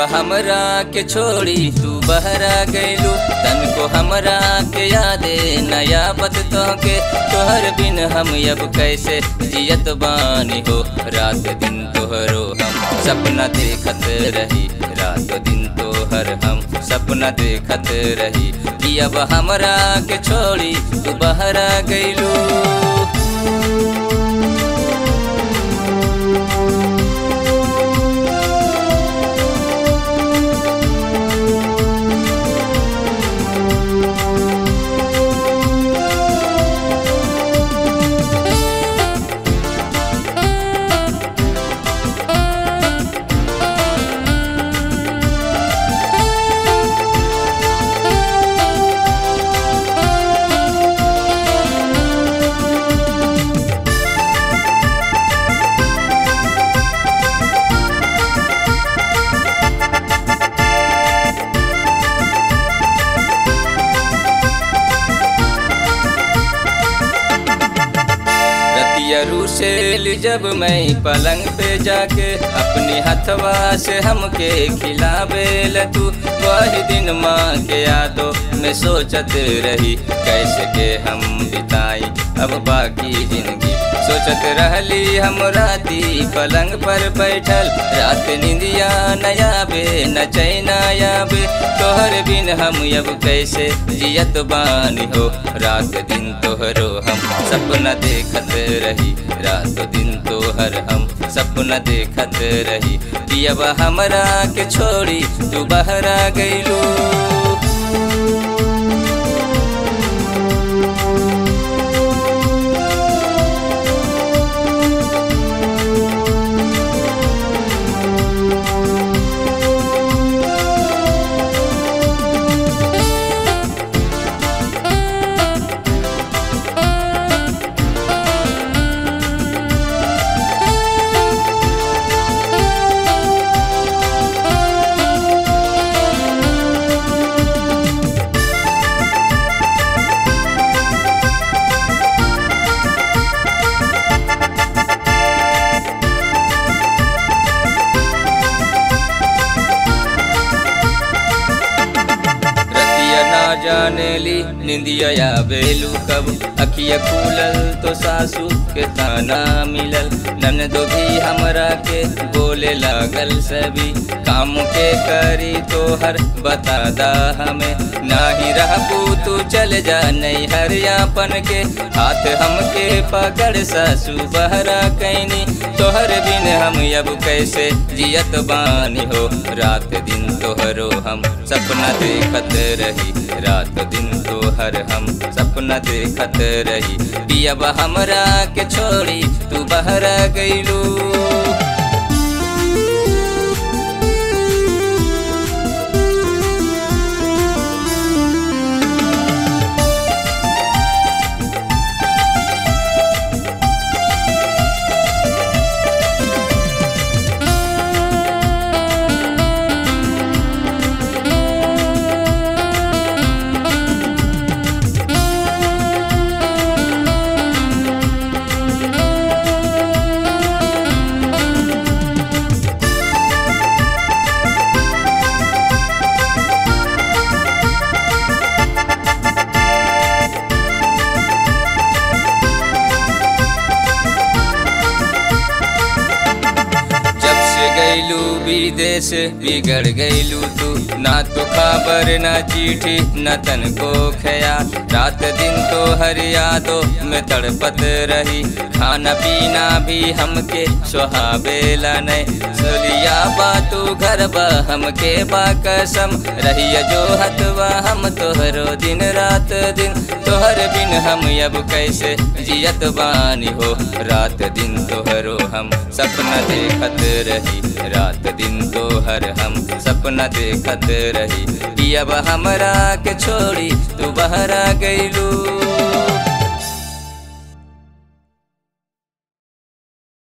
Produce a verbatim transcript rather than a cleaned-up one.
हमरा के छोड़ी तू बहरा गइलू, तन को हमरा के यादे नया बत तोहके। तोहर बिन हम अब कैसे जियत बानी हो, रात दिन तोहरो हम सपना देखत रही, रात दिन तोहर हम सपना देखत रही। कि अब हमरा के छोड़ी तू बहरा गइलू। रूसेल जब मैं पलंग पे जाके अपनी हथवा से हमके खिलावेल तू, वही दिन माँ के यादों में सोचत रही, कैसे के हम बिताई अब बाकी जिंदगी। सोचत रहली हम राती पलंग पर बैठल, रात निंदिया नया बे न चैना याबे। तोहर बिन हम अब कैसे जियत बानी हो, रात दिन तोहरो हम सपना देखत रही, रात दिन तोहर हम सपना देखत रही। कि अब हमरा के छोड़ी तू बहरा गइलू। जाने ली निंदिया बेलू कब, अखिया खुलल तो सासू के ताना मिलल। ननदो भी हमरा के बोले लागल सभी, काम के करी तो हर बता दा हमें। नाही रहबू तू चल जा नैहर यापन के, हाथ हमके पकड़ सासू बहरा कैनी। तोहर बिन हम अब कैसे जियत बानी हो, रात दिन तोहरो हम सपना देखत रही, रात दिन तोहर हम सपना देखत रही। कि अब हमरा के छोड़ी तू बहरा गइलू। विदेश बिगड़ गइलू तू, ना तो खबर ना चिट्ठी न तन को ख्याल। रात दिन तो हर यादों में तड़पत रही, खाना पीना भी हमके सोहावेला नहीं। सोलिया बातू घर बा हमके बा कसम, रहिया जो हतवा हम तोहरो दिन रात दिन। तोहर बिन हम अब कैसे जियत बानी हो, रात दिन तोहरो हम सपना देखत रही, रात दिन तोहर हम सपना देखत रही। कि अब हमरा के छोड़ी तू बहरा गइलू।